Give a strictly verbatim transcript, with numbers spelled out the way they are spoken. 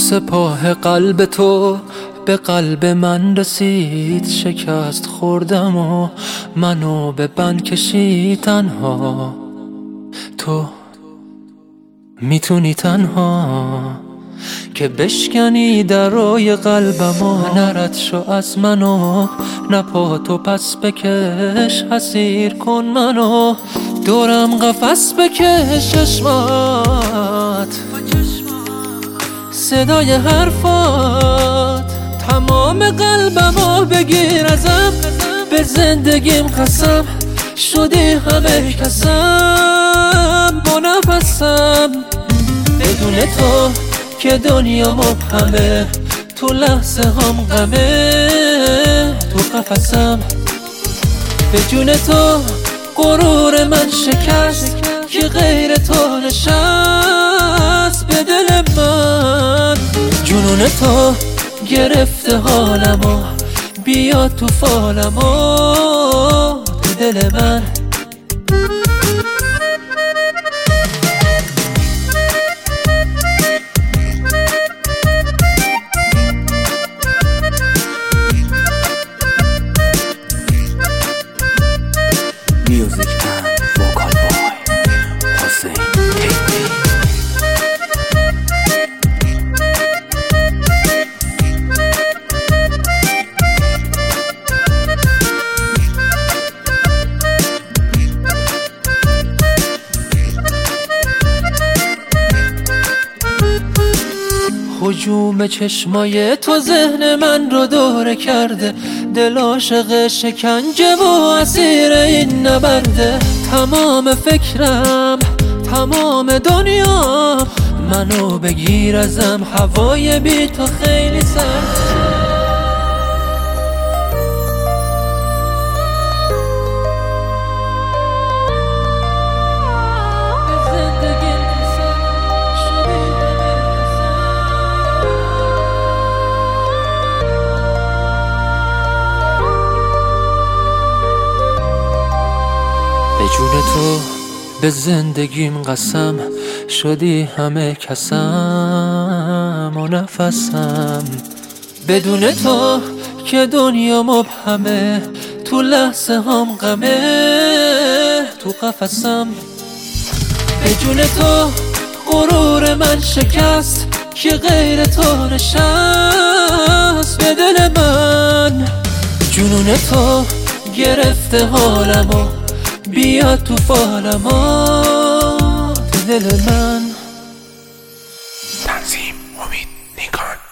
سپاه قلب تو به قلب من رسید، شکست خوردم و منو به بند کشید. تنها تو میتونی تنها که بشکنی درای قلبمو. نرد شو از منو، نپا تو پس بکش، حسیر کن منو، دورم قفس بکش. چشمات صدای حرفات تمام قلبمو بگیر ازم، به زندگیم قسم شدی همه کسم با نفسم. بدون تو که دنیا مبهمه، تو لحظه هم غمه، تو قفسم. به جون تو غرور من شکست، که غیر تو نشست به دل من. جنون تو گرفته حالمو، بیا تو فالمو تو دل من. Music and vocal boy Hussein Hikmi. هجوم چشمای تو ذهن من رو دوره کرده، دل عاشق شکنجه و اسیر این نبرده. تمام فکرم تمام دنیا منو بگیر ازم، هوای بی تو خیلی سرده. به جون تو به زندگیم قسم شدی همه کسم و نفسم. بدون تو که دنیا مبهمه، تو لحظه هم غمه، تو قفسم. به جون تو غرور من شکست، که غیر تو نشست به دل من. جنون تو گرفته حالمو، بیا تو فالمو تو دل من. تنظیم امید نیکان.